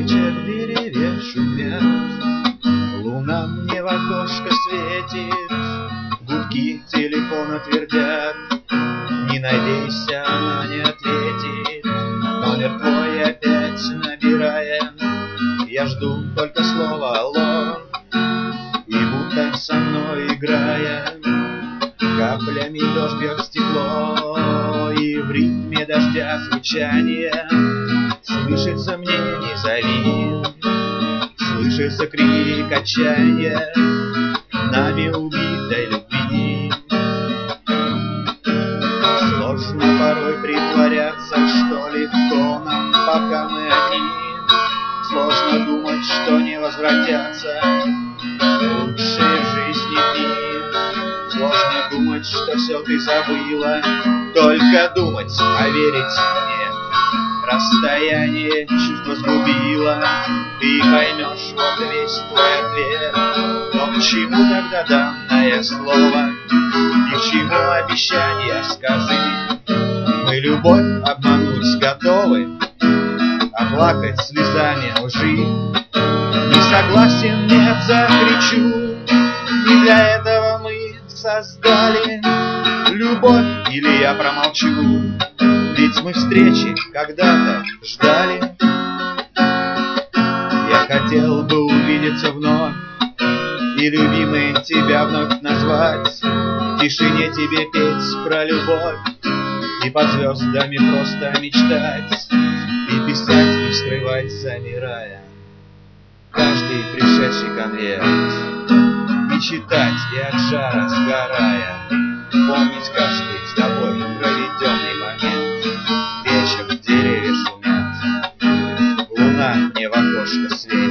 Веточек в деревьях шумят, луна мне в окошко светит, гудки телефона твердят. Не надейся, она не ответит, номер твой опять набирая. Я жду только слова «алло», и будто со мной играя, каплями дождь бьет в стекло, и в ритме дождя звучание слышится мне «не зови». Слышится крик отчаяния нами убитой любви. Сложно порой притворяться, что легко нам, пока мы одни. Сложно думать, что не возвратятся лучшие в жизни дни. Сложно думать, что все ты забыла, только думать, а верить нет. Расстояние чувство сгубило, ты поймешь вот весь твой ответ. Но к чему тогда данное слово, и к чему обещание, скажи? Мы любовь обмануть готовы, оплакать слезами лжи. Не согласен, нет, закричу, не для этого мы создали любовь, или я промолчу. Ведь мы встречи когда-то ждали. Я хотел бы увидеться вновь и, любимый, тебя вновь назвать, в тишине тебе петь про любовь и под звездами просто мечтать, и писать, и скрывать, замирая каждый пришедший конверт, и читать, и от жара сгорая помнить каждый с тобой проведенный момент. Вечер, деревья шумят, луна мне в окошко светит.